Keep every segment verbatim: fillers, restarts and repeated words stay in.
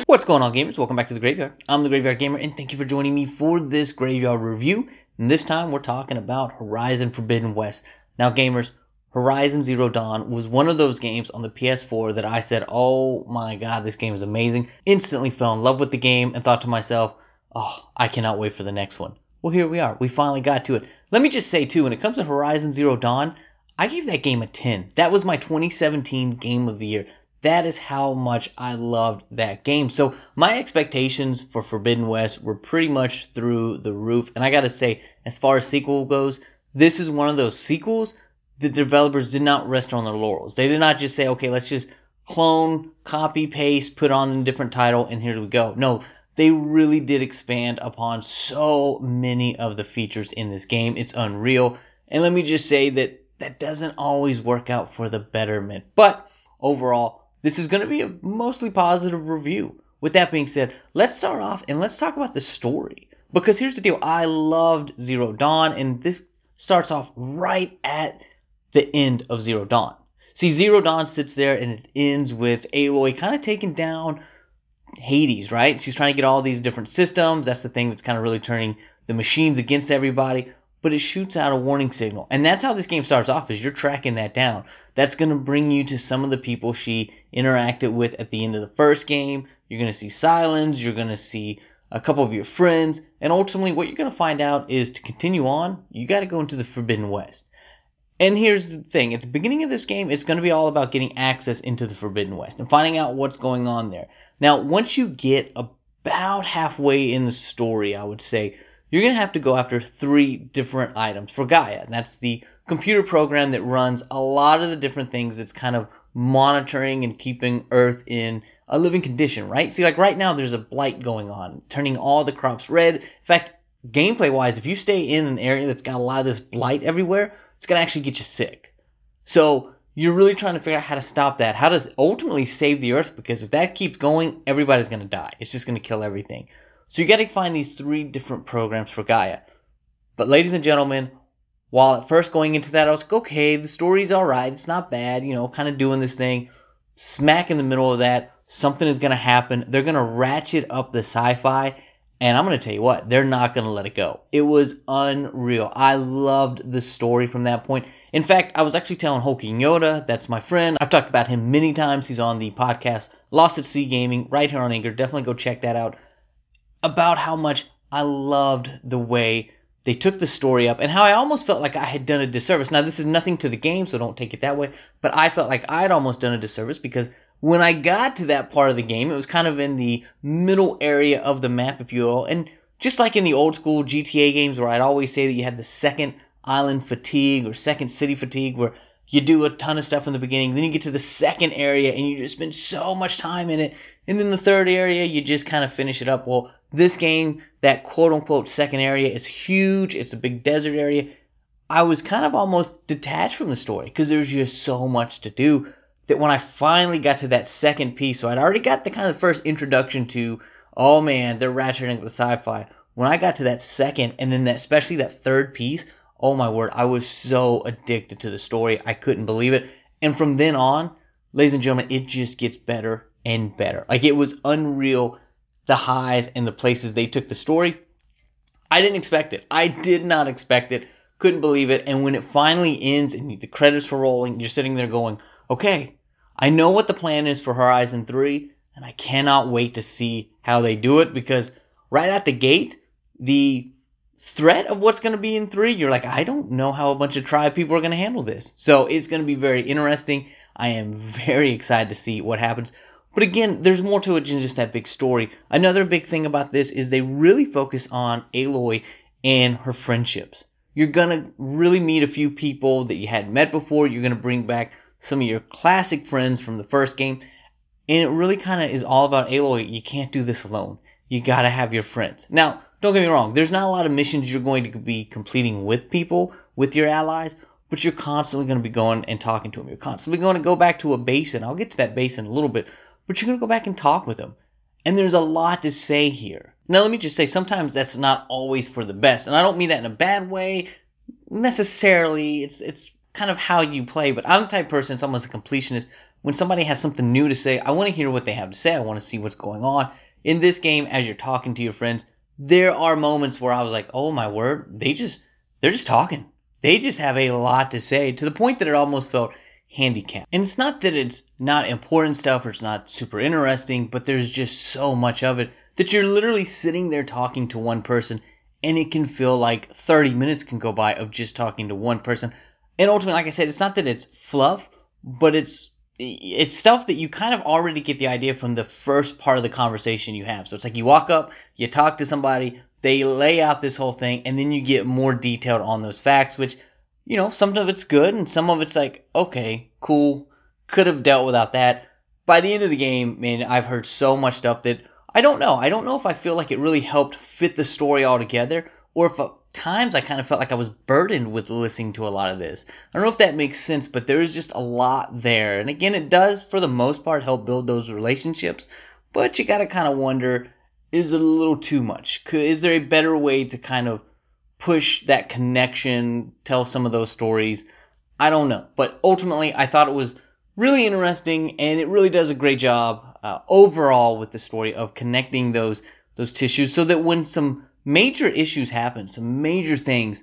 What's going on, gamers? Welcome back to the Graveyard. I'm the Graveyard Gamer, and thank you for joining me for this Graveyard review. And this time, we're talking about Horizon Forbidden West. Now, gamers, Horizon Zero Dawn was one of those games on the P S four that I said, oh my god, this game is amazing. Instantly fell in love with the game and thought to myself, oh, I cannot wait for the next one. Well, here we are. We finally got to it. Let me just say, too, when it comes to Horizon Zero Dawn, I gave that game a ten. That was my twenty seventeen Game of the Year. That is how much I loved that game. So my expectations for Forbidden West were pretty much through the roof. And I gotta say, as far as sequel goes, this is one of those sequels the developers did not rest on their laurels. They did not just say, okay, let's just clone, copy, paste, put on a different title, and here we go. No, they really did expand upon so many of the features in this game. It's unreal. And let me just say that that doesn't always work out for the betterment. But overall, this is going to be a mostly positive review. With that being said, let's start off and let's talk about the story. Because here's the deal. I loved Zero Dawn, and this starts off right at the end of Zero Dawn. See, Zero Dawn sits there and it ends with Aloy kind of taking down Hades, right? She's trying to get all these different systems. That's the thing that's kind of really turning the machines against everybody. But it shoots out a warning signal. And that's how this game starts off, is you're tracking that down. That's going to bring you to some of the people she interacted with at the end of the first game. You're going to see Sylens. You're going to see a couple of your friends. And ultimately, what you're going to find out is to continue on, you got to go into the Forbidden West. And here's the thing. At the beginning of this game, it's going to be all about getting access into the Forbidden West and finding out what's going on there. Now, once you get about halfway in the story, I would say, you're going to have to go after three different items for Gaia. And that's the computer program that runs a lot of the different things that's kind of monitoring and keeping Earth in a living condition, right? See, like right now, there's a blight going on, turning all the crops red. In fact, gameplay-wise, if you stay in an area that's got a lot of this blight everywhere, it's going to actually get you sick. So you're really trying to figure out how to stop that, how to ultimately save the Earth, because if that keeps going, everybody's going to die. It's just going to kill everything. So you got to find these three different programs for Gaia. But ladies and gentlemen, while at first going into that, I was like, okay, the story's all right. It's not bad, you know, kind of doing this thing. Smack in the middle of that, something is going to happen. They're going to ratchet up the sci-fi. And I'm going to tell you what, they're not going to let it go. It was unreal. I loved the story from that point. In fact, I was actually telling Hulking Yoda, that's my friend. I've talked about him many times. He's on the podcast Lost at Sea Gaming right here on Anchor. Definitely go check that out. About how much I loved the way they took the story up and how I almost felt like I had done a disservice. Now, this is nothing to the game, so don't take it that way, but I felt like I'd almost done a disservice because when I got to that part of the game, it was kind of in the middle area of the map, if you will, and just like in the old school G T A games where I'd always say that you had the second island fatigue or second city fatigue where you do a ton of stuff in the beginning, then you get to the second area and you just spend so much time in it, and then the third area, you just kind of finish it up. Well, this game, that quote-unquote second area, is huge. It's a big desert area. I was kind of almost detached from the story because there's just so much to do that when I finally got to that second piece, so I'd already got the kind of first introduction to, oh man, they're ratcheting up the sci-fi. When I got to that second, and then that, especially that third piece, oh my word, I was so addicted to the story. I couldn't believe it. And from then on, ladies and gentlemen, it just gets better and better. Like, it was unreal, the highs and the places they took the story. I didn't expect it. I did not expect it. Couldn't believe it. And when it finally ends and the credits are rolling, you're sitting there going, okay, I know what the plan is for Horizon three, and I cannot wait to see how they do it, because right at the gate, the threat of what's going to be in three, you're like, I don't know how a bunch of tribe people are going to handle this. So it's going to be very interesting. I am very excited to see what happens. But again, there's more to it than just that big story. Another big thing about this is they really focus on Aloy and her friendships. You're going to really meet a few people that you hadn't met before. You're going to bring back some of your classic friends from the first game. And it really kind of is all about Aloy. You can't do this alone. You got to have your friends. Now, don't get me wrong. There's not a lot of missions you're going to be completing with people, with your allies, but you're constantly going to be going and talking to them. You're constantly going to go back to a basin. I'll get to that basin in a little bit, but you're going to go back and talk with them. And there's a lot to say here. Now, let me just say, sometimes that's not always for the best. And I don't mean that in a bad way, necessarily. It's it's kind of how you play. But I'm the type of person, it's almost a completionist. when somebody has something new to say, I want to hear what they have to say. I want to see what's going on. In this game, as you're talking to your friends, there are moments where I was like, oh my word, they just, they're just talking. They just have a lot to say, to the point that it almost felt handicapped. And it's not that it's not important stuff or it's not super interesting, but there's just so much of it that you're literally sitting there talking to one person, and it can feel like thirty minutes can go by of just talking to one person. And ultimately, like I said, it's not that it's fluff, but it's it's stuff that you kind of already get the idea from the first part of the conversation you have. So it's like you walk up, you talk to somebody, they lay out this whole thing, and then you get more detailed on those facts, which, you know, some of it's good and some of it's like, okay, cool, could have dealt without that. By the end of the game, man, I've heard so much stuff that I don't know. I don't know if I feel like it really helped fit the story all together, or if at times I kind of felt like I was burdened with listening to a lot of this. I don't know if that makes sense, but there is just a lot there. And again, it does, for the most part, help build those relationships. But you got to kind of wonder, is it a little too much? Could, is there a better way to kind of push that connection, tell some of those stories? I don't know. But ultimately, I thought it was really interesting, and it really does a great job uh, overall with the story of connecting those those tissues, so that when some major issues happen, some major things,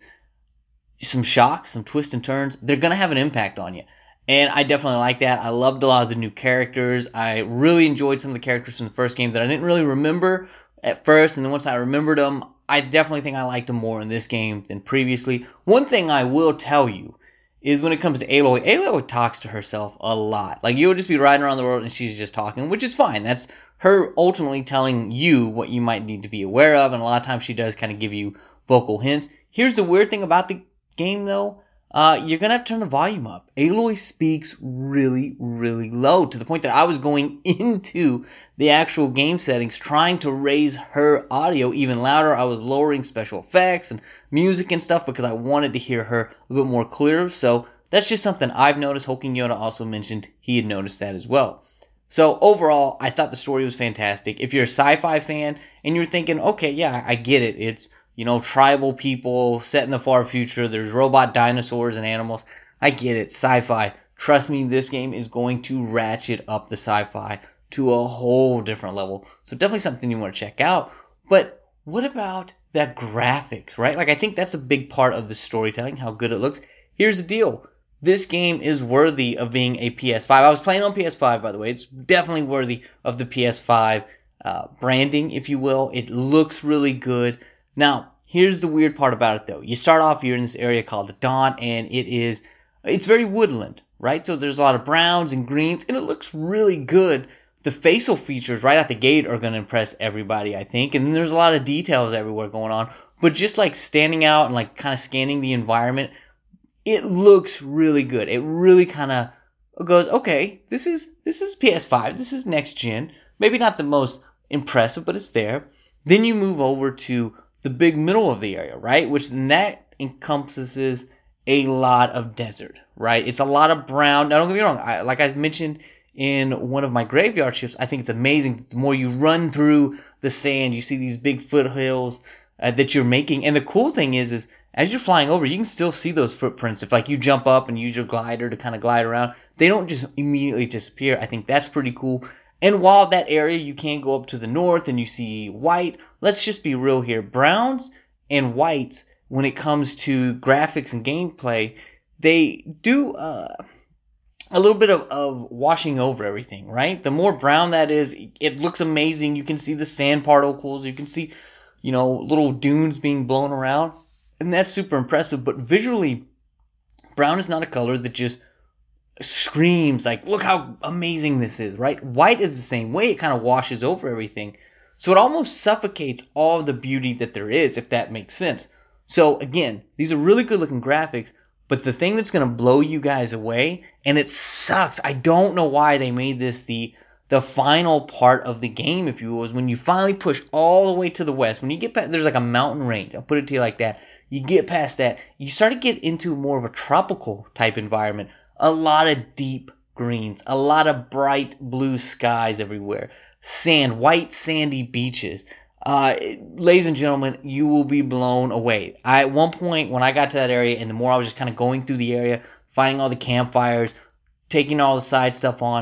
some shocks, some twists and turns, they're going to have an impact on you. And I definitely like that. I loved a lot of the new characters. I really enjoyed some of the characters from the first game that I didn't really remember at first, and then once I remembered them, I definitely think I liked them more in this game than previously. One thing I will tell you is when it comes to Aloy, Aloy talks to herself a lot. Like, you'll just be riding around the world and she's just talking, which is fine. That's her ultimately telling you what you might need to be aware of, and a lot of times she does kind of give you vocal hints. Here's the weird thing about the game, though. Uh, you're going to have to turn the volume up. Aloy speaks really, really low, to the point that I was going into the actual game settings trying to raise her audio even louder. I was lowering special effects and music and stuff because I wanted to hear her a bit more clear. So that's just something I've noticed. Hoking Yoda also mentioned he had noticed that as well. So overall, I thought the story was fantastic. If you're a sci-fi fan and you're thinking, okay, yeah, I get it. It's, you know, tribal people set in the far future. There's robot dinosaurs and animals. I get it. Sci-fi. Trust me, this game is going to ratchet up the sci-fi to a whole different level. So definitely something you want to check out. But what about that graphics, right? Like, I think that's a big part of the storytelling, how good it looks. Here's the deal. This game is worthy of being a P S five. I was playing on P S five, by the way. It's definitely worthy of the P S five uh, branding, if you will. It looks really good. Now, here's the weird part about it, though. You start off, you're in this area called the Dawn, and it is, it's very woodland, right? So there's a lot of browns and greens, and it looks really good. The facial features right out the gate are going to impress everybody, I think. And then there's a lot of details everywhere going on. But just like standing out and like kind of scanning the environment, it looks really good. It really kind of goes, okay, this is this is P S five. This is next gen. Maybe not the most impressive, but it's there. Then you move over to the big middle of the area, right? Which then that encompasses a lot of desert, right? It's a lot of brown. Now, don't get me wrong. I, like I mentioned in one of my graveyard shifts, I think it's amazing. The more you run through the sand, you see these big foothills uh, that you're making. And the cool thing is, is as you're flying over, you can still see those footprints. If like you jump up and use your glider to kind of glide around, they don't just immediately disappear. I think that's pretty cool. And while that area, you can go up to the north and you see white, let's just be real here. Browns and whites, when it comes to graphics and gameplay, they do uh, a little bit of, of washing over everything, right? The more brown that is, it looks amazing. You can see the sand particles. You can see, you know, little dunes being blown around. And that's super impressive. But visually, brown is not a color that just screams like, look how amazing this is, right? White is the same way. It kind of washes over everything. So it almost suffocates all the beauty that there is, if that makes sense. So again, these are really good looking graphics, but the thing that's going to blow you guys away, and it sucks, I don't know why they made this the the final part of the game, if you will, is when you finally push all the way to the west. When you get past, there's like a mountain range, I'll put it to you like that. You get past that, you start to get into more of a tropical type environment. A lot of deep greens, a lot of bright blue skies everywhere, sand, white sandy beaches. Uh, ladies and gentlemen, you will be blown away. I, at one point, when I got to that area, and the more I was just kind of going through the area, finding all the campfires, taking all the side stuff on,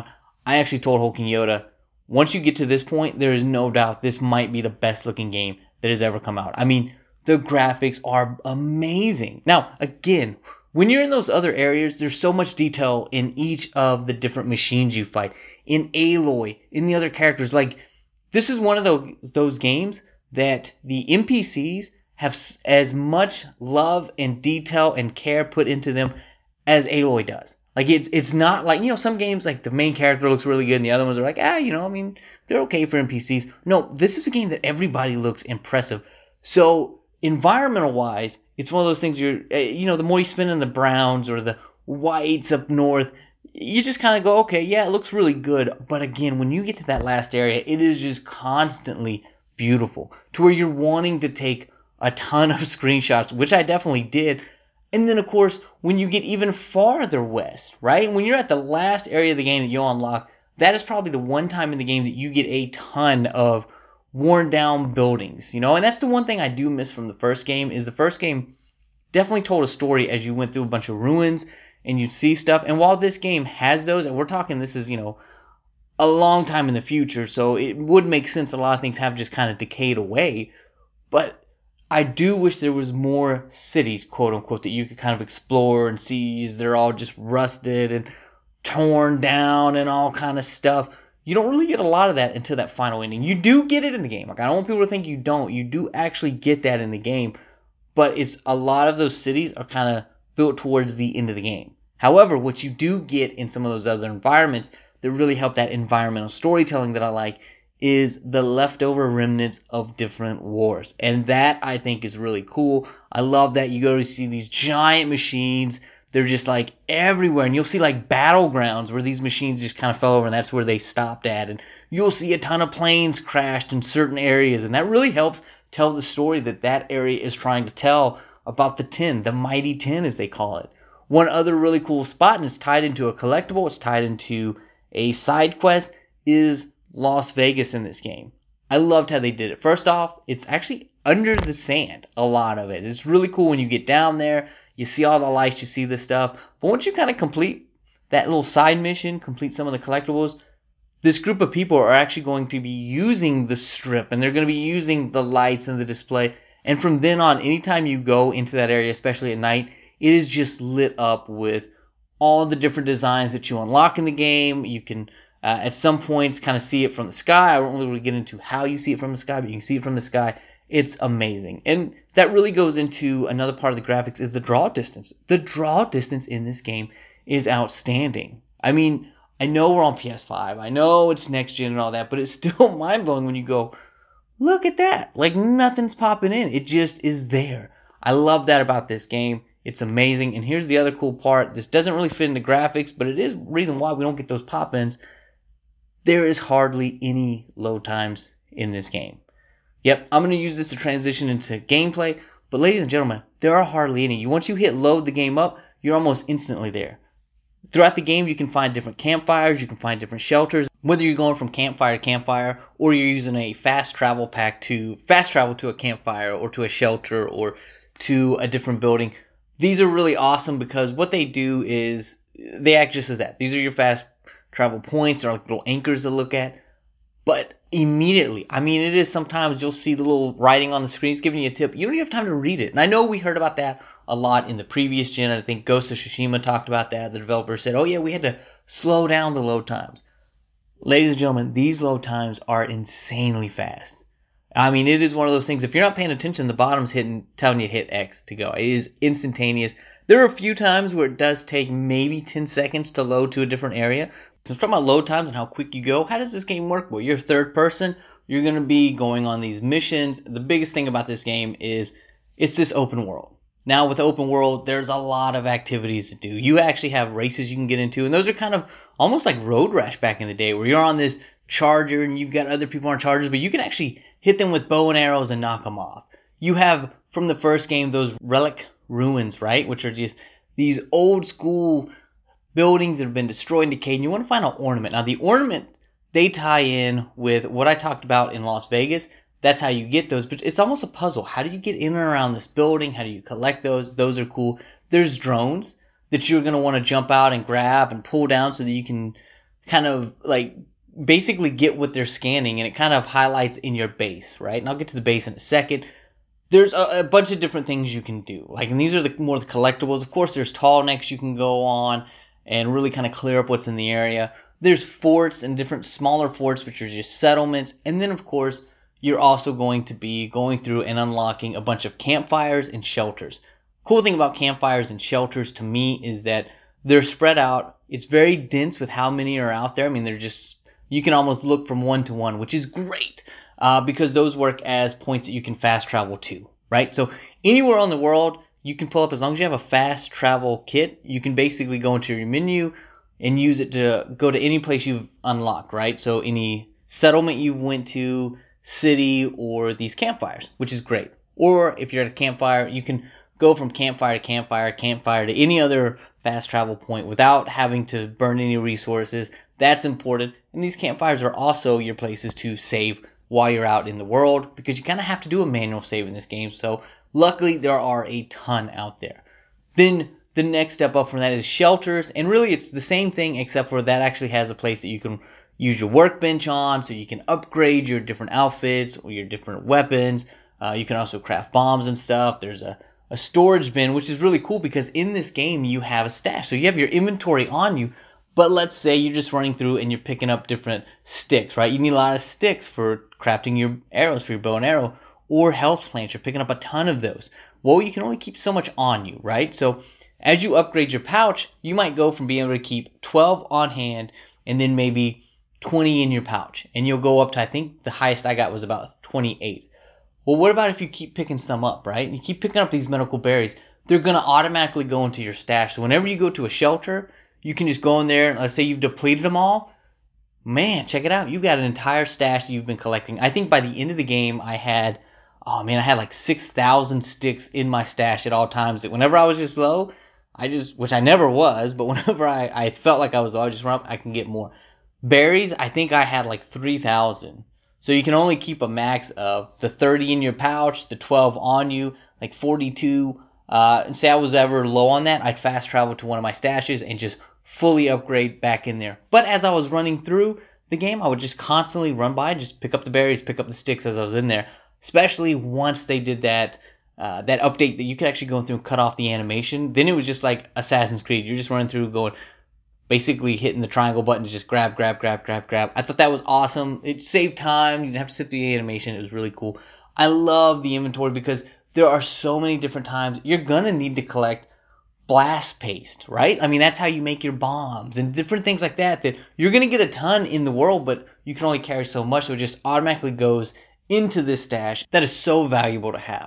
I actually told Hulk and Yoda, once you get to this point, there is no doubt this might be the best looking game that has ever come out. I mean, the graphics are amazing. Now, again, when you're in those other areas, there's so much detail in each of the different machines you fight. In Aloy, in the other characters. Like, this is one of those, those games that the N P Cs have as much love and detail and care put into them as Aloy does. Like, it's it's not like, you know, some games, like, the main character looks really good and the other ones are like, ah, you know, I mean, they're okay for N P Cs. No, this is a game that everybody looks impressive. So, environmental-wise, it's one of those things you're, you know, the more you spend in the browns or the whites up north, you just kind of go, okay, yeah, it looks really good. But again, when you get to that last area, it is just constantly beautiful to where you're wanting to take a ton of screenshots, which I definitely did. And then, of course, when you get even farther west, right? When you're at the last area of the game that you'll unlock, that is probably the one time in the game that you get a ton of worn down buildings, you know? And that's the one thing I do miss from the first game, is the first game definitely told a story as you went through a bunch of ruins and you'd see stuff. And while this game has those, and we're talking this is, you know, a long time in the future, so it would make sense that a lot of things have just kind of decayed away. But I do wish there was more cities, quote unquote, that you could kind of explore and see. They're all just rusted and torn down and all kind of stuff. You don't really get a lot of that until that final ending. You do get it in the game. Like, I don't want people to think you don't. You do actually get that in the game. But it's a lot of those cities are kind of built towards the end of the game. However, what you do get in some of those other environments that really help that environmental storytelling that I like is the leftover remnants of different wars. And that, I think, is really cool. I love that you go to see these giant machines. They're just like everywhere. And you'll see like battlegrounds where these machines just kind of fell over and that's where they stopped at. And you'll see a ton of planes crashed in certain areas. And that really helps tell the story that that area is trying to tell about the ten, the Mighty ten as they call it. One other really cool spot, and it's tied into a collectible, it's tied into a side quest, is Las Vegas in this game. I loved how they did it. First off, it's actually under the sand, a lot of it. It's really cool when you get down there, you see all the lights, you see the stuff. But once you kind of complete that little side mission, complete some of the collectibles, this group of people are actually going to be using the strip, and they're going to be using the lights and the display. And from then on, anytime you go into that area, especially at night, it is just lit up with all the different designs that you unlock in the game. You can, uh, at some points, kind of see it from the sky. I won't really get into how you see it from the sky, but you can see it from the sky. It's amazing. And that really goes into another part of the graphics, is the draw distance. The draw distance in this game is outstanding. I mean, I know we're on P S five. I know it's next gen and all that, but it's still mind-blowing when you go, look at that. Like, nothing's popping in. It just is there. I love that about this game. It's amazing. And here's the other cool part. This doesn't really fit into graphics, but it is reason why we don't get those pop-ins. There is hardly any load times in this game. Yep, I'm going to use this to transition into gameplay. But ladies and gentlemen, there are hardly any. Once you hit load the game up, you're almost instantly there. Throughout the game, you can find different campfires. You can find different shelters. Whether you're going from campfire to campfire, or you're using a fast travel pack to fast travel to a campfire or to a shelter or to a different building. These are really awesome because what they do is they act just as that. These are your fast travel points, or like little anchors to look at. But immediately, I mean, it is sometimes you'll see the little writing on the screen. It's giving you a tip. You don't even have time to read it. And I know we heard about that a lot in the previous gen. I think Ghost of Tsushima talked about that. The developer said, oh yeah, we had to slow down the load times. Ladies and gentlemen, these load times are insanely fast. I mean, it is one of those things, if you're not paying attention, the bottom's hitting, telling you to hit X to go. It is instantaneous. There are a few times where it does take maybe ten seconds to load to a different area. So talking about load times and how quick you go, how does this game work? Well, you're third person. You're going to be going on these missions. The biggest thing about this game is it's this open world. Now, with open world, there's a lot of activities to do. You actually have races you can get into, and those are kind of almost like Road Rash back in the day, where you're on this charger and you've got other people on chargers, but you can actually hit them with bow and arrows and knock them off. You have, from the first game, those relic ruins, right, which are just these old school buildings that have been destroyed and decayed, and you want to find an ornament. Now, the ornament, they tie in with what I talked about in Las Vegas. That's how you get those, but it's almost a puzzle. How do you get in and around this building? How do you collect those? Those are cool. There's drones that you're going to want to jump out and grab and pull down so that you can kind of like basically get what they're scanning, and it kind of highlights in your base, right? And I'll get to the base in a second. There's a, a bunch of different things you can do. Like, and these are the more the collectibles. Of course, there's tall necks you can go on and really kind of clear up what's in the area. There's forts and different smaller forts, which are just settlements. And then, of course, you're also going to be going through and unlocking a bunch of campfires and shelters. Cool thing about campfires and shelters to me is that they're spread out. It's very dense with how many are out there. I mean, they're just, you can almost look from one to one, which is great uh, because those work as points that you can fast travel to, right? So anywhere on the world, you can pull up, as long as you have a fast travel kit, you can basically go into your menu and use it to go to any place you've unlocked, right? So any settlement you went to, city, or these campfires, which is great. Or if you're at a campfire, you can go from campfire to campfire, campfire to any other fast travel point without having to burn any resources. That's important. And these campfires are also your places to save while you're out in the world, because you kind of have to do a manual save in this game. So luckily there are a ton out there. Then the next step up from that is shelters, and really it's the same thing except for that actually has a place that you can use your workbench on, so you can upgrade your different outfits or your different weapons. Uh, you can also craft bombs and stuff. There's a a storage bin, which is really cool because in this game you have a stash. So you have your inventory on you, but let's say you're just running through and you're picking up different sticks, right? You need a lot of sticks for crafting your arrows for your bow and arrow, or health plants. You're picking up a ton of those. Well, you can only keep so much on you, right? So as you upgrade your pouch, you might go from being able to keep twelve on hand and then maybe twenty in your pouch. And you'll go up to, I think the highest I got was about twenty-eight. Well, what about if you keep picking some up, right? You keep picking up these medical berries. They're going to automatically go into your stash. So whenever you go to a shelter, you can just go in there, and let's say you've depleted them all. Man, check it out. You've got an entire stash that you've been collecting. I think by the end of the game, I had, oh man, I had like six thousand sticks in my stash at all times. That whenever I was just low, I just, which I never was, but whenever I, I felt like I was low, I just run up, I can get more. Berries, I think I had like three thousand. So you can only keep a max of the thirty in your pouch, the twelve on you, like forty-two. Uh, and say I was ever low on that, I'd fast travel to one of my stashes and just fully upgrade back in there. But as I was running through the game, I would just constantly run by, just pick up the berries, pick up the sticks as I was in there. Especially once they did that uh, that update that you could actually go through and cut off the animation. Then it was just like Assassin's Creed. You're just running through going, basically hitting the triangle button to just grab, grab, grab, grab, grab. I thought that was awesome. It saved time. You didn't have to sit through the animation. It was really cool. I love the inventory because there are so many different times you're going to need to collect blast paste, right? I mean, that's how you make your bombs and different things like that, that you're going to get a ton in the world, but you can only carry so much, so it just automatically goes into this stash that is so valuable to have.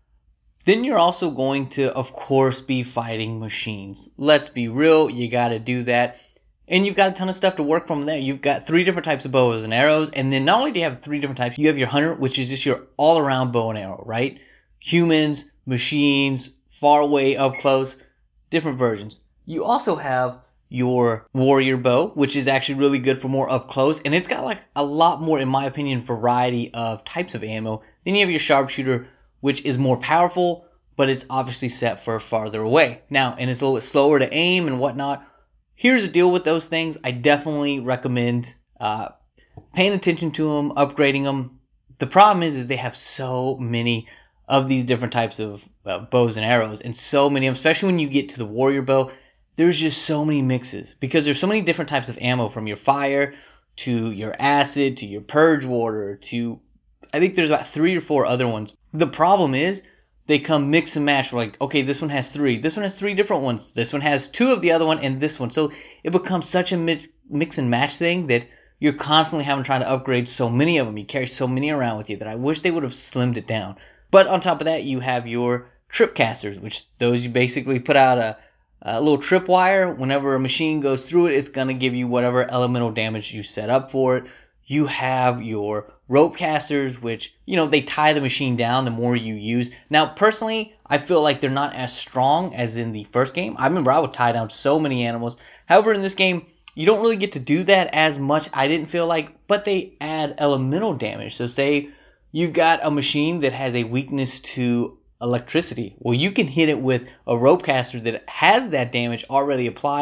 Then you're also going to, of course, be fighting machines. Let's be real, you got to do that. And you've got a ton of stuff to work from there. You've got three different types of bows and arrows. And then not only do you have three different types, you have your hunter, which is just your all-around bow and arrow, right? Humans, machines, far away, up close, different versions. You also have your warrior bow, which is actually really good for more up close. And it's got like a lot more, in my opinion, variety of types of ammo. Then you have your sharpshooter, which is more powerful, but it's obviously set for farther away. Now, and it's a little bit slower to aim and whatnot. Here's the deal with those things. I definitely recommend uh, paying attention to them, upgrading them. The problem is, is they have so many of these different types of uh, bows and arrows, and so many of them, especially when you get to the warrior bow, there's just so many mixes because there's so many different types of ammo, from your fire to your acid to your purge water to, I think there's about three or four other ones. The problem is they come mix and match. Like, okay, this one has three. This one has three different ones. This one has two of the other one and this one. So it becomes such a mix, mix and match thing that you're constantly having trying to upgrade so many of them. You carry so many around with you that I wish they would have slimmed it down. But on top of that, you have your trip casters, which those you basically put out a, a little trip wire. Whenever a machine goes through it, it's going to give you whatever elemental damage you set up for it. You have your rope casters, which, you know, they tie the machine down the more you use. Now, personally, I feel like they're not as strong as in the first game. I remember I would tie down so many animals. However, in this game, you don't really get to do that as much, I didn't feel like, but they add elemental damage. So say you've got a machine that has a weakness to electricity. Well, you can hit it with a rope caster that has that damage already applied,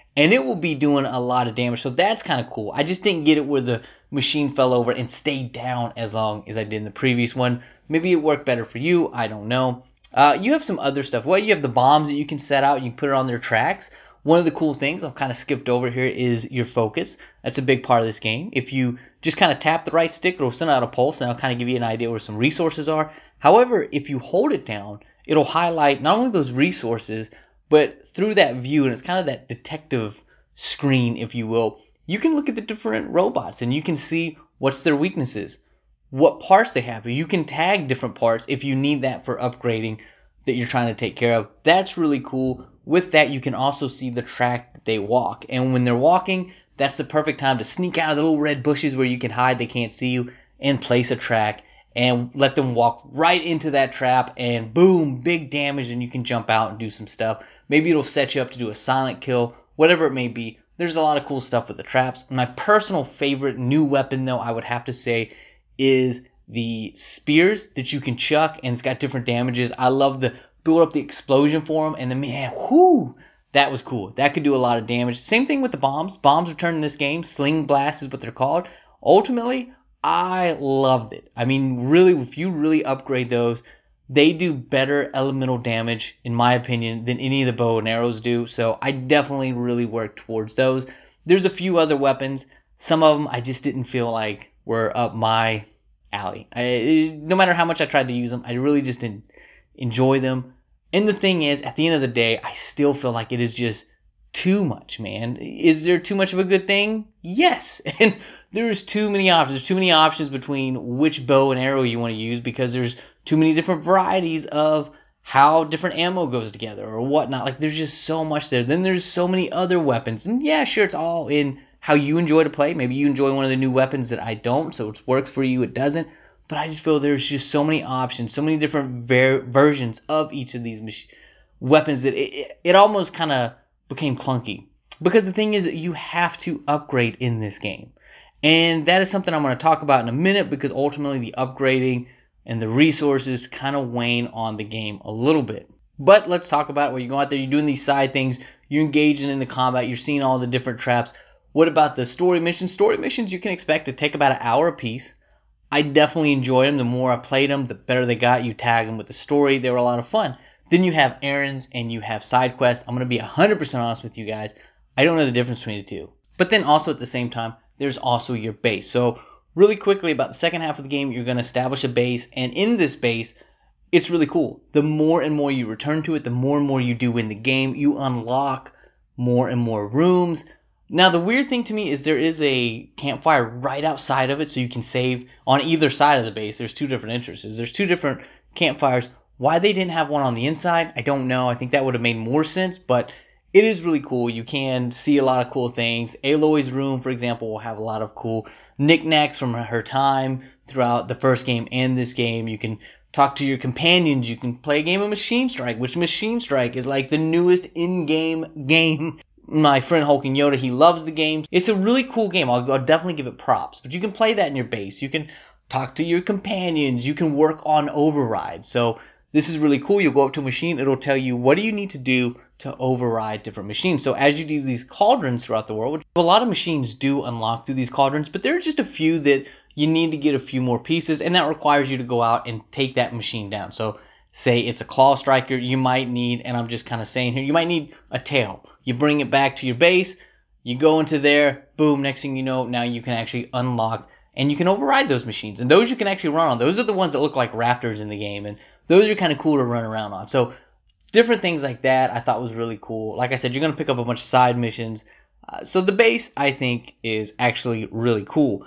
and it will be doing a lot of damage. So that's kind of cool. I just didn't get it where the machine fell over and stayed down as long as I did in the previous one. Maybe it worked better for you. I don't know. Uh, you have some other stuff. Well, you have the bombs that you can set out. You can put it on their tracks. One of the cool things I've kind of skipped over here is your focus. That's a big part of this game. If you just kind of tap the right stick, it'll send out a pulse, and it'll kind of give you an idea where some resources are. However, if you hold it down, it'll highlight not only those resources, but through that view, and it's kind of that detective screen, if you will, you can look at the different robots, and you can see what's their weaknesses, what parts they have. You can tag different parts if you need that for upgrading that you're trying to take care of. That's really cool. With that, you can also see the track that they walk. And when they're walking, that's the perfect time to sneak out of the little red bushes where you can hide, they can't see you, and place a track and let them walk right into that trap, and boom, big damage, and you can jump out and do some stuff. Maybe it'll set you up to do a silent kill, whatever it may be. There's a lot of cool stuff with the traps. My personal favorite new weapon, though, I would have to say, is the spears that you can chuck, and it's got different damages. I love the build up the explosion for them, and the man, whoo, that was cool. That could do a lot of damage. Same thing with the bombs. Bombs return in this game. Sling blast is what they're called. Ultimately, I loved it. I mean, really, if you really upgrade those, they do better elemental damage, in my opinion, than any of the bow and arrows do. So I definitely really worked towards those. There's a few other weapons. Some of them I just didn't feel like were up my alley. I, no matter how much I tried to use them, I really just didn't enjoy them. And the thing is, at the end of the day, I still feel like it is just too much, man. Is there too much of a good thing? Yes. And there's too many options. There's too many options between which bow and arrow you want to use, because there's too many different varieties of how different ammo goes together or whatnot. Like, there's just so much there. Then there's so many other weapons. And yeah, sure, it's all in how you enjoy to play. Maybe you enjoy one of the new weapons that I don't, so it works for you, it doesn't. But I just feel there's just so many options, so many different ver- versions of each of these mach- weapons that it, it, it almost kind of became clunky. Because the thing is, you have to upgrade in this game. And that is something I'm going to talk about in a minute, because ultimately the upgrading and the resources kind of wane on the game a little bit. But let's talk about it. When you go out there, you're doing these side things, you're engaging in the combat, you're seeing all the different traps. What about the story missions? Story missions you can expect to take about an hour a piece. I definitely enjoyed them. The more I played them, the better they got. You tag them with the story. They were a lot of fun. Then you have errands and you have side quests. I'm going to be one hundred percent honest with you guys. I don't know the difference between the two. But then also at the same time, there's also your base. So really quickly, about the second half of the game, you're going to establish a base. And in this base, it's really cool. The more and more you return to it, the more and more you do in the game, you unlock more and more rooms. Now, the weird thing to me is there is a campfire right outside of it, so you can save on either side of the base. There's two different entrances. There's two different campfires. Why they didn't have one on the inside, I don't know. I think that would have made more sense, but it is really cool. You can see a lot of cool things. Aloy's room, for example, will have a lot of cool knickknacks from her time throughout the first game and this game. You can talk to your companions. You can play a game of Machine Strike, which Machine Strike is like the newest in-game game. My friend Hulking Yoda, he loves the game. It's a really cool game. I'll, I'll definitely give it props. But you can play that in your base. You can talk to your companions. You can work on overrides. So this is really cool. You'll go up to a machine. It'll tell you what do you need to do to override different machines. So as you do these cauldrons throughout the world, which a lot of machines do unlock through these cauldrons, but there are just a few that you need to get a few more pieces, and that requires you to go out and take that machine down. So say it's a claw striker, you might need, and I'm just kind of saying here, you might need a tail. You bring it back to your base, you go into there, boom, next thing you know, now you can actually unlock, and you can override those machines. And those you can actually run on. Those are the ones that look like raptors in the game, and those are kind of cool to run around on. So different things like that I thought was really cool. Like I said, you're going to pick up a bunch of side missions. Uh, so the base, I think, is actually really cool.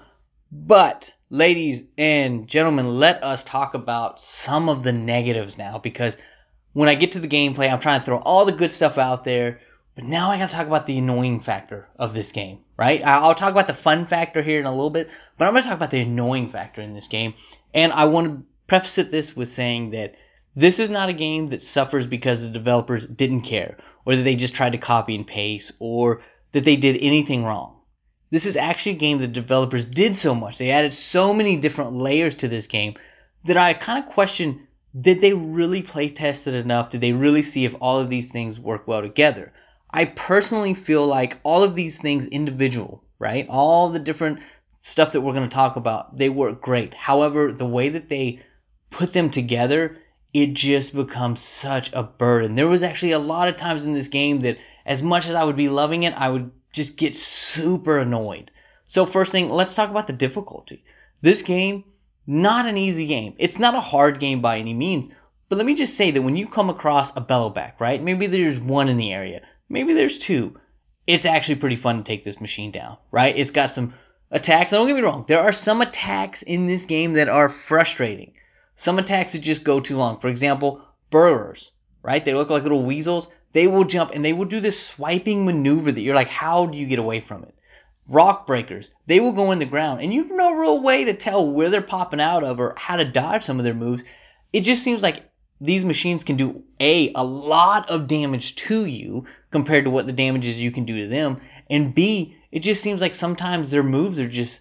But, ladies and gentlemen, let us talk about some of the negatives now, because when I get to the gameplay, I'm trying to throw all the good stuff out there, but now I got to talk about the annoying factor of this game, right? I'll talk about the fun factor here in a little bit, but I'm going to talk about the annoying factor in this game. And I want to preface this with saying that this is not a game that suffers because the developers didn't care, or that they just tried to copy and paste, or that they did anything wrong. This is actually a game that developers did so much. They added so many different layers to this game that I kind of question, did they really play test it enough? Did they really see if all of these things work well together? I personally feel like all of these things individual, right? All the different stuff that we're going to talk about, they work great. However, the way that they put them together, it just becomes such a burden. There was actually a lot of times in this game that as much as I would be loving it, I would just get super annoyed. So first thing, let's talk about the difficulty. This game, not an easy game. It's not a hard game by any means, but let me just say that when you come across a Bellowback, right? Maybe there's one in the area. Maybe there's two. It's actually pretty fun to take this machine down, right? It's got some attacks. Now, don't get me wrong. There are some attacks in this game that are frustrating. Some attacks that just go too long. For example, burrowers, right? They look like little weasels. They will jump and they will do this swiping maneuver that you're like, how do you get away from it? Rock breakers, they will go in the ground and you have no real way to tell where they're popping out of or how to dodge some of their moves. It just seems like these machines can do A, a lot of damage to you compared to what the damages you can do to them, and B, it just seems like sometimes their moves are just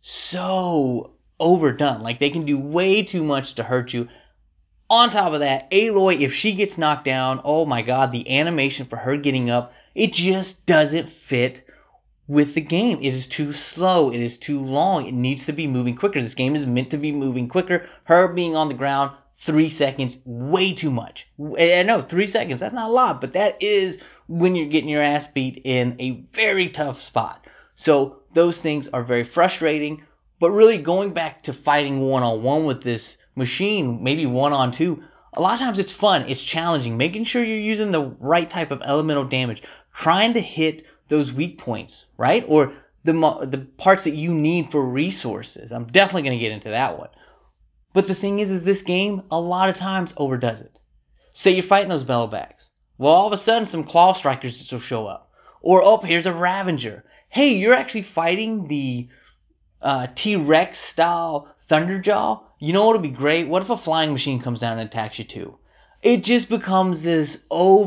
so overdone. Like they can do way too much to hurt you. On top of that, Aloy, if she gets knocked down, oh my god, the animation for her getting up, it just doesn't fit with the game. It is too slow. It is too long. It needs to be moving quicker. This game is meant to be moving quicker. Her being on the ground, three seconds, way too much. I know, three seconds, that's not a lot, but that is when you're getting your ass beat in a very tough spot. So those things are very frustrating, but really going back to fighting one-on-one with this machine, maybe one-on-two, a lot of times it's fun, it's challenging, making sure you're using the right type of elemental damage, trying to hit those weak points, right? Or the the parts that you need for resources. I'm definitely going to get into that one. But the thing is, is this game a lot of times overdoes it. Say you're fighting those Bellowbacks. Well, all of a sudden, some Claw Strikers will show up. Or, oh, here's a Ravager. Hey, you're actually fighting the uh, T-Rex style Thunderjaw. You know what would be great? What if a flying machine comes down and attacks you too? It just becomes this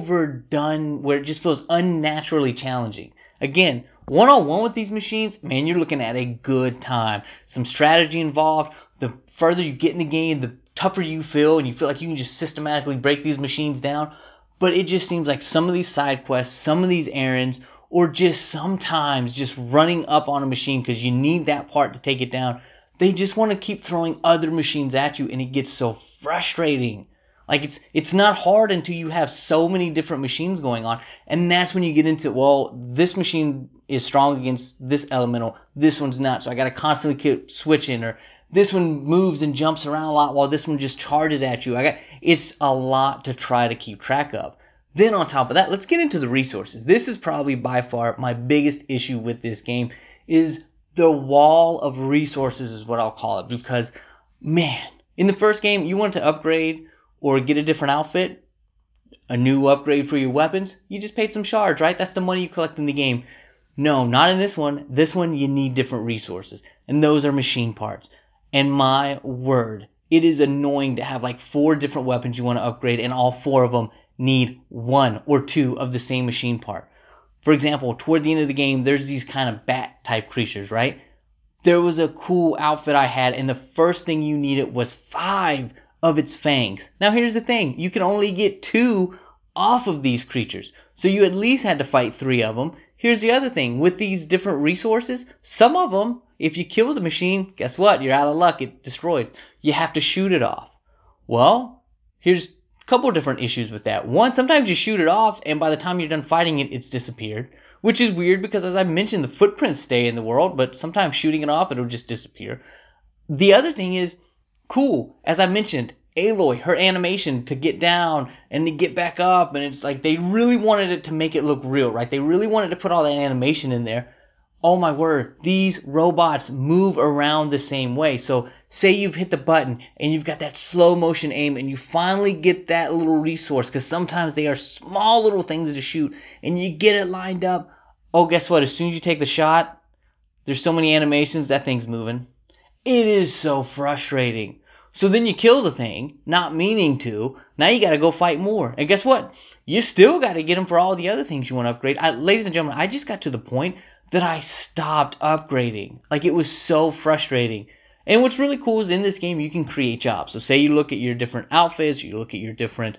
overdone where it just feels unnaturally challenging. Again, one-on-one with these machines, man, you're looking at a good time. Some strategy involved. The further you get in the game, the tougher you feel, and you feel like you can just systematically break these machines down. But it just seems like some of these side quests, some of these errands, or just sometimes just running up on a machine because you need that part to take it down, they just want to keep throwing other machines at you, and it gets so frustrating. Like, it's it's not hard until you have so many different machines going on, and that's when you get into, well, this machine is strong against this elemental, this one's not, so I got to constantly keep switching, or this one moves and jumps around a lot while this one just charges at you. I got It's a lot to try to keep track of. Then on top of that, let's get into the resources. This is probably by far my biggest issue with this game, is the wall of resources is what I'll call it, because, man, in the first game, you wanted to upgrade or get a different outfit, a new upgrade for your weapons, you just paid some shards, right? That's the money you collect in the game. No, not in this one. This one, you need different resources, and those are machine parts. And my word, it is annoying to have like four different weapons you want to upgrade, and all four of them need one or two of the same machine part. For example, toward the end of the game, there's these kind of bat-type creatures, right? There was a cool outfit I had, and the first thing you needed was five of its fangs. Now here's the thing, you can only get two off of these creatures, so you at least had to fight three of them. Here's the other thing, with these different resources, some of them, if you kill the machine, guess what? You're out of luck, it's destroyed. You have to shoot it off. Well, here's a couple different issues with that. One, sometimes you shoot it off, and by the time you're done fighting it, it's disappeared, which is weird because, as I mentioned, the footprints stay in the world, but sometimes shooting it off, it'll just disappear. The other thing is, cool, as I mentioned, Aloy, her animation to get down and to get back up, and it's like they really wanted it to make it look real, right? They really wanted to put all that animation in there. Oh my word, these robots move around the same way. So say you've hit the button and you've got that slow motion aim and you finally get that little resource, because sometimes they are small little things to shoot, and you get it lined up. Oh, guess what? As soon as you take the shot, there's so many animations, that thing's moving. It is so frustrating. So then you kill the thing, not meaning to. Now you got to go fight more. And guess what? You still got to get them for all the other things you want to upgrade. I, ladies and gentlemen, I just got to the point that I stopped upgrading. Like, it was so frustrating. And what's really cool is in this game, you can create jobs. So say you look at your different outfits, you look at your different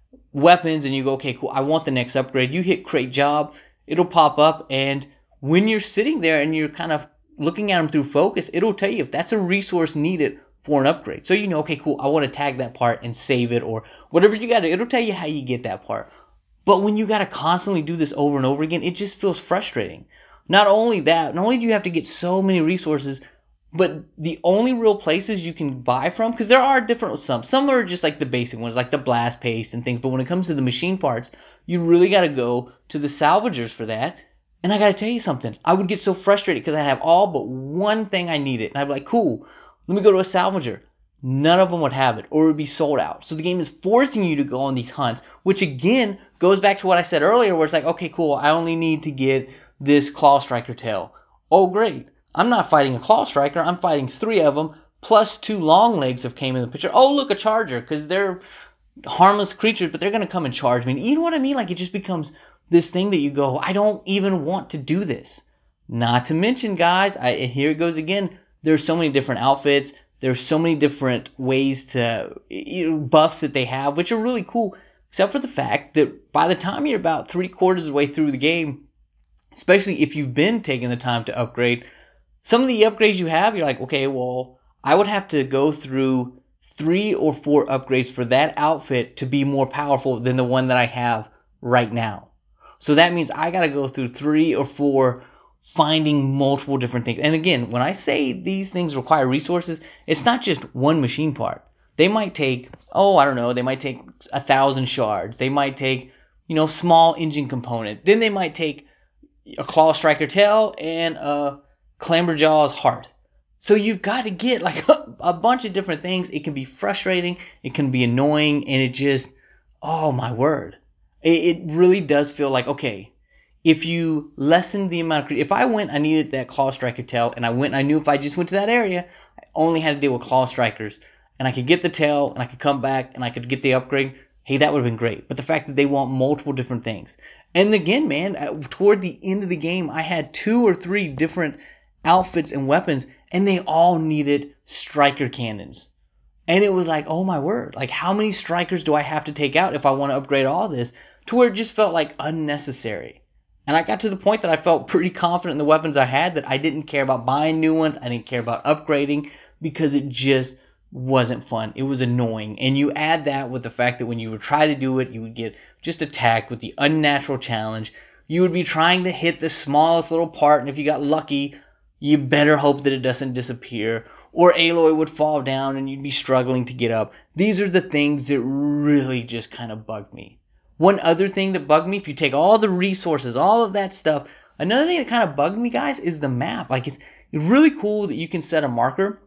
weapons and you go, okay, cool, I want the next upgrade. You hit create job, it'll pop up, and when you're sitting there and you're kind of looking at them through focus, it'll tell you if that's a resource needed for an upgrade. So you know, okay, cool, I want to tag that part and save it, or whatever you got to, it'll tell you how you get that part. But when you got to constantly do this over and over again, it just feels frustrating. Not only that, not only do you have to get so many resources, but the only real places you can buy from, because there are different some. Some are just like the basic ones, like the blast paste and things. But when it comes to the machine parts, you really got to go to the salvagers for that. And I got to tell you something. I would get so frustrated because I'd have all but one thing I needed. And I'd be like, cool, let me go to a salvager. None of them would have it, or it would be sold out. So the game is forcing you to go on these hunts, which again goes back to what I said earlier, where it's like, okay, cool, I only need to get this Claw Striker tail. Oh, great. I'm not fighting a Claw Striker. I'm fighting three of them, plus two long legs have came in the picture. Oh, look, a Charger, because they're harmless creatures, but they're going to come and charge me. You know what I mean? Like, it just becomes this thing that you go, I don't even want to do this. Not to mention, guys, I, here it goes again. There's so many different outfits. There's so many different ways to, you know, buffs that they have, which are really cool, except for the fact that by the time you're about three quarters of the way through the game, especially if you've been taking the time to upgrade, some of the upgrades you have, you're like, okay, well, I would have to go through three or four upgrades for that outfit to be more powerful than the one that I have right now. So that means I got to go through three or four finding multiple different things. And again, when I say these things require resources, it's not just one machine part. They might take, oh, I don't know, they might take a thousand shards. They might take, you know, small engine component. Then they might take a Claw Striker tail and a Clamberjaw's heart. So you've got to get like a, a bunch of different things. It can be frustrating, it can be annoying, and it just, oh my word. It, it really does feel like, okay, if you lessen the amount of, if I went, I needed that Claw Striker tail, and I went, I knew if I just went to that area, I only had to deal with Claw Strikers, and I could get the tail, and I could come back, and I could get the upgrade, hey, that would have been great. But the fact that they want multiple different things. And again, man, toward the end of the game, I had two or three different outfits and weapons, and they all needed striker cannons. And it was like, oh my word, like how many strikers do I have to take out if I want to upgrade all this, to where it just felt like unnecessary. And I got to the point that I felt pretty confident in the weapons I had, that I didn't care about buying new ones, I didn't care about upgrading, because it just wasn't fun. It was annoying. And you add that with the fact that when you would try to do it, you would get just attacked with the unnatural challenge. You would be trying to hit the smallest little part, and if you got lucky, you better hope that it doesn't disappear. Or Aloy would fall down and you'd be struggling to get up. These are the things that really just kind of bugged me. One other thing that bugged me, if you take all the resources, all of that stuff, another thing that kind of bugged me, guys, is the map. Like, it's really cool that you can set a marker.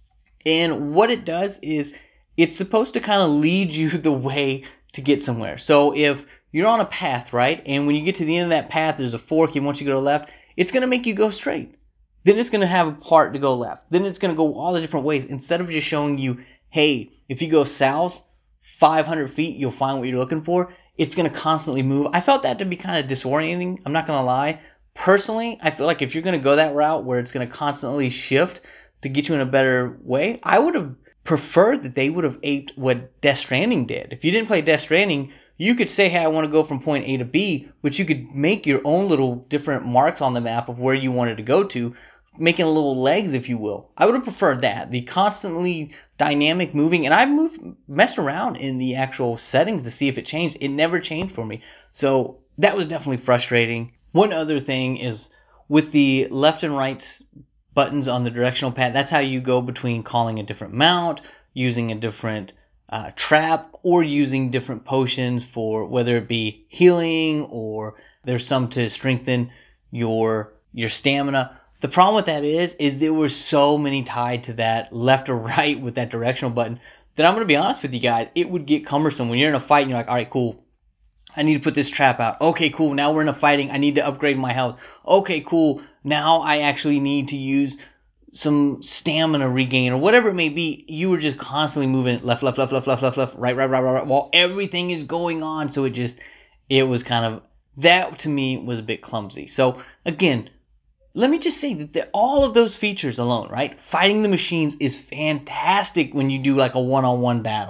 And what it does is it's supposed to kind of lead you the way to get somewhere. So if you're on a path, right, and when you get to the end of that path, there's a fork, and once you go to the left, it's going to make you go straight. Then it's going to have a part to go left. Then it's going to go all the different ways, instead of just showing you, hey, if you go south five hundred feet, you'll find what you're looking for. It's going to constantly move. I felt that to be kind of disorienting. I'm not going to lie. Personally, I feel like if you're going to go that route where it's going to constantly shift to get you in a better way, I would have preferred that they would have aped what Death Stranding did. If you didn't play Death Stranding, you could say, hey, I want to go from point A to B, but you could make your own little different marks on the map of where you wanted to go to, making little legs, if you will. I would have preferred that. The constantly dynamic moving, and I've moved, messed around in the actual settings to see if it changed. It never changed for me. So that was definitely frustrating. One other thing is with the left and right buttons on the directional pad, that's how you go between calling a different mount, using a different uh, trap, or using different potions for whether it be healing, or there's some to strengthen your your stamina. The problem with that is, is there were so many tied to that left or right with that directional button that I'm going to be honest with you guys, it would get cumbersome when you're in a fight and you're like, all right, cool, I need to put this trap out. Okay, cool, now we're in a fighting, I need to upgrade my health. Okay, cool, now I actually need to use some stamina regain or whatever it may be. You were just constantly moving left, left, left, left, left, left, left, right, right, right, right, right, while everything is going on. So it just, it was kind of, that to me was a bit clumsy. So again, let me just say that the, all of those features alone, right? Fighting the machines is fantastic when you do like a one-on-one battle,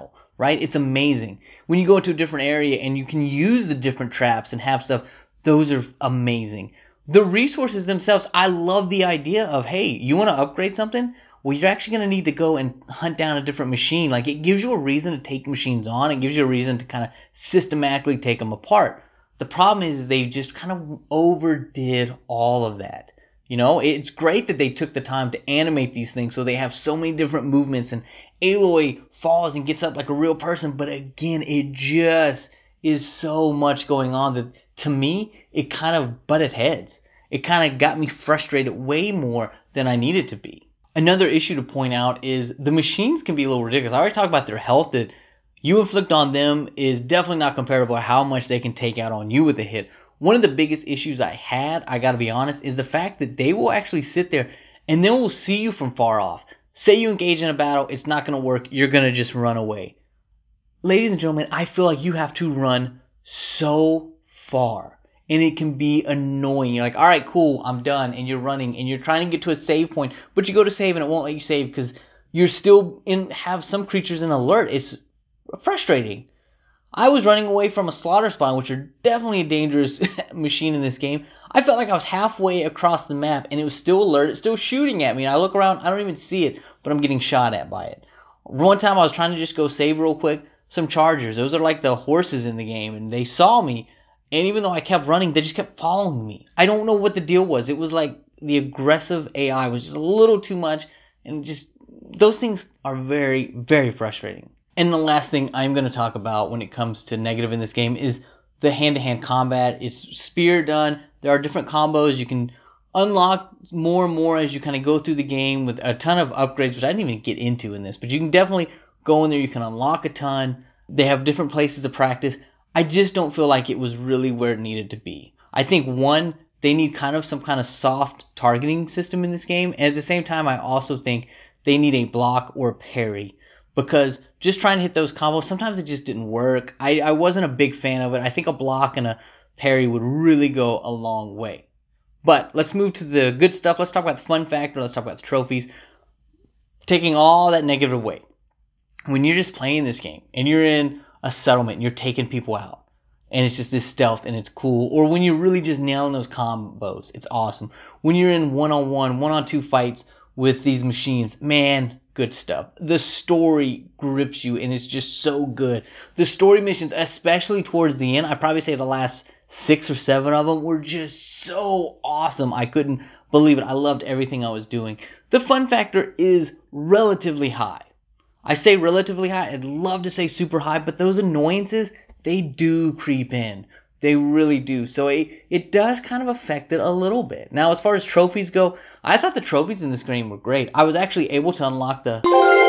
right? It's amazing. When you go into a different area and you can use the different traps and have stuff, those are amazing. The resources themselves, I love the idea of, hey, you want to upgrade something? Well, you're actually going to need to go and hunt down a different machine. Like, it gives you a reason to take machines on. It gives you a reason to kind of systematically take them apart. The problem is, is they just kind of overdid all of that. You know, it's great that they took the time to animate these things so they have so many different movements and Aloy falls and gets up like a real person. But again, it just is so much going on that to me, it kind of butted heads. It kind of got me frustrated way more than I needed to be. Another issue to point out is the machines can be a little ridiculous. I already talked about their health that you inflict on them is definitely not comparable to how much they can take out on you with a hit. One of the biggest issues I had, I gotta be honest, is the fact that they will actually sit there and they will see you from far off. Say you engage in a battle, it's not gonna work, you're gonna just run away. Ladies and gentlemen, I feel like you have to run so far. And it can be annoying. You're like, all right, cool, I'm done. And you're running and you're trying to get to a save point, but you go to save and it won't let you save because you're still in, have some creatures in alert. It's frustrating. I was running away from a slaughter spawn, which are definitely a dangerous machine in this game. I felt like I was halfway across the map and it was still alert. It's still shooting at me. And I look around, I don't even see it, but I'm getting shot at by it. One time I was trying to just go save real quick. Some chargers, those are like the horses in the game, and they saw me. And even though I kept running, they just kept following me. I don't know what the deal was. It was like the aggressive A I was just a little too much. And just, those things are very, very frustrating. And the last thing I'm going to talk about when it comes to negative in this game is the hand-to-hand combat. It's spear done. There are different combos. You can unlock more and more as you kind of go through the game with a ton of upgrades, which I didn't even get into in this. But you can definitely go in there. You can unlock a ton. They have different places to practice. I just don't feel like it was really where it needed to be. I think, one, they need kind of some kind of soft targeting system in this game. And at the same time, I also think they need a block or a parry. Because just trying to hit those combos, sometimes it just didn't work. I, I wasn't a big fan of it. I think a block and a parry would really go a long way. But let's move to the good stuff. Let's talk about the fun factor. Let's talk about the trophies. Taking all that negative away. When you're just playing this game and you're in a settlement and you're taking people out and it's just this stealth and it's cool, or when you're really just nailing those combos, it's awesome. When you're in one-on-one, one-on-two fights with these machines, man, good stuff. The story grips you and it's just so good. The story missions, especially towards the end, I'd probably say the last six or seven of them were just so awesome. I couldn't believe it. I loved everything I was doing. The fun factor is relatively high. I say relatively high. I'd love to say super high, but those annoyances, they do creep in. They really do. So it, it does kind of affect it a little bit. Now, as far as trophies go, I thought the trophies in this game were great. I was actually able to unlock the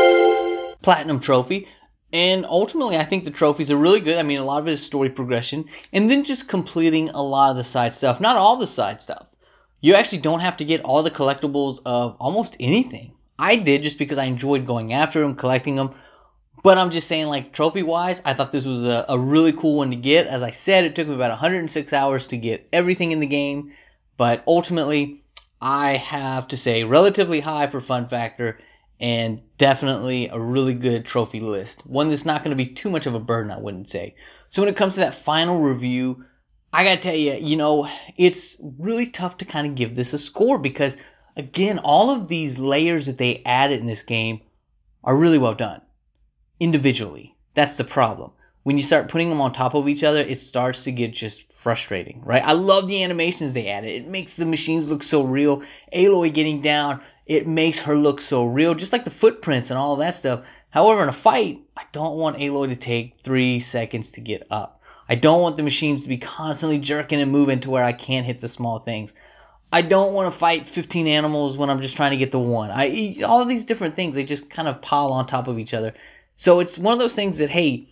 Platinum Trophy. And ultimately, I think the trophies are really good. I mean, a lot of it is story progression. And then just completing a lot of the side stuff. Not all the side stuff. You actually don't have to get all the collectibles of almost anything. I did just because I enjoyed going after them, collecting them. But I'm just saying, like, trophy-wise, I thought this was a, a really cool one to get. As I said, it took me about one hundred six hours to get everything in the game. But ultimately, I have to say relatively high for fun factor and definitely a really good trophy list. One that's not going to be too much of a burden, I wouldn't say. So when it comes to that final review, I got to tell you, you know, it's really tough to kind of give this a score because, again, all of these layers that they added in this game are really well done. Individually. That's the problem. When you start putting them on top of each other, it starts to get just frustrating, right? I love the animations they added. It makes the machines look so real. Aloy getting down, it makes her look so real, just like the footprints and all of that stuff. However, in a fight, I don't want Aloy to take three seconds to get up. I don't want the machines to be constantly jerking and moving to where I can't hit the small things. I don't want to fight fifteen animals when I'm just trying to get the one. I all of these different things, they just kind of pile on top of each other. So it's one of those things that, hey,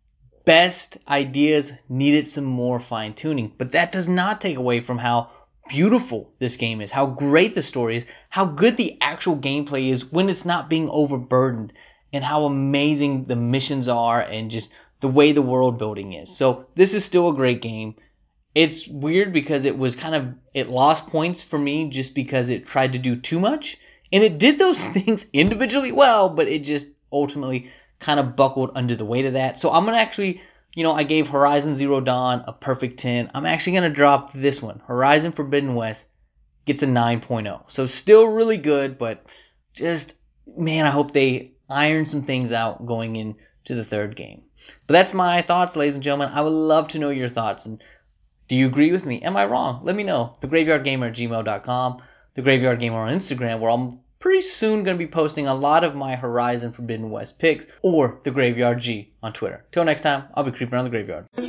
best ideas needed some more fine-tuning. But that does not take away from how beautiful this game is, how great the story is, how good the actual gameplay is when it's not being overburdened, and how amazing the missions are and just the way the world building is. So this is still a great game. It's weird because it was kind of, it lost points for me just because it tried to do too much. And it did those things individually well, but it just ultimately kind of buckled under the weight of that. So I'm going to actually, you know, I gave Horizon Zero Dawn a perfect ten. I'm actually going to drop this one. Horizon Forbidden West gets a nine point oh. So still really good, but just, man, I hope they iron some things out going into the third game. But that's my thoughts, ladies and gentlemen. I would love to know your thoughts. And do you agree with me? Am I wrong? Let me know. the graveyard gamer at gmail dot com. The Graveyard Gamer on Instagram, where I'm pretty soon going to be posting a lot of my Horizon Forbidden West picks, or The Graveyard G on Twitter. Till next time, I'll be creeping around the graveyard.